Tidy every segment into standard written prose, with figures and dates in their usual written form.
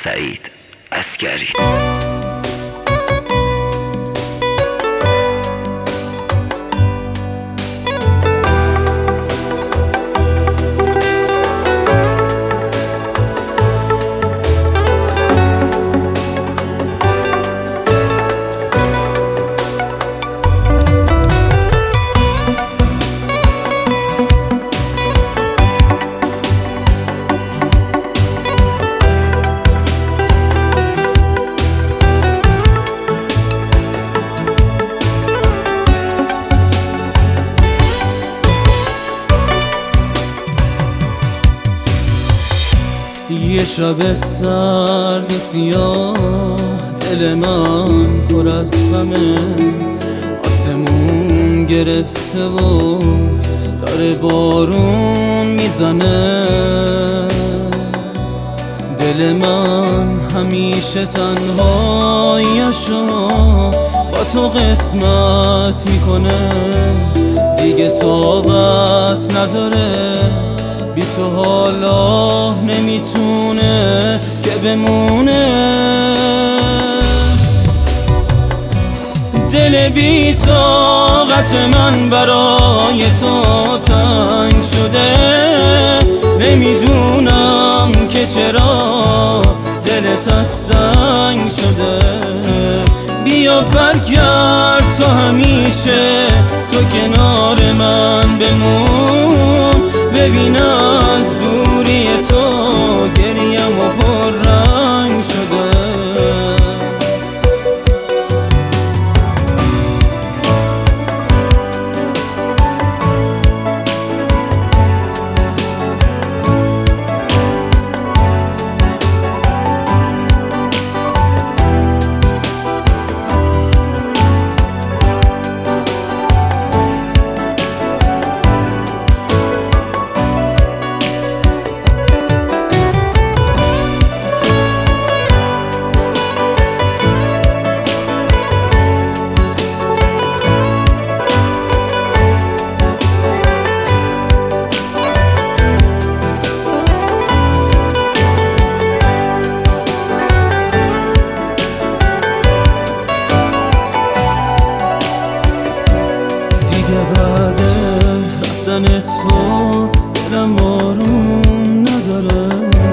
سعید عسگری. یه شب سرد و سیاه دل من پر از غمه، آسمون گرفته و داره بارون میزنه. دل من همیشه تنهاییشو با تو قسمت میکنه، دیگه طاقت نداره، بی تو حالا نمیتونه که بمونه. دل بی طاقت من برای تو تنگ شده، نمیدونم که چرا دلت از سنگ شده. بیا برگرد تا همیشه تو کنار من بمون، ببین از دوری تو گریم و پر رنگ شده. بعد رفتن تو دلم آروم نداره،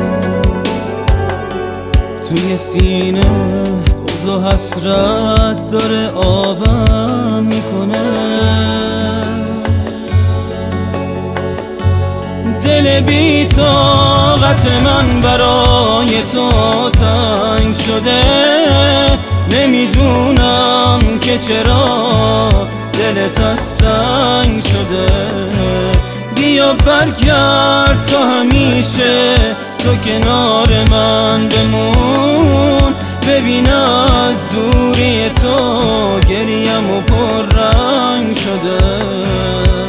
توی سینه بغض و حسرت داره آبم میکنه. دل بی طاقت من برای تو تنگ شده، نمیدونم که چرا دلت از سنگ شده. بیا برگرد تا همیشه تو کنار من بمون، ببین از دوری تو گریم و پر رنگ شده.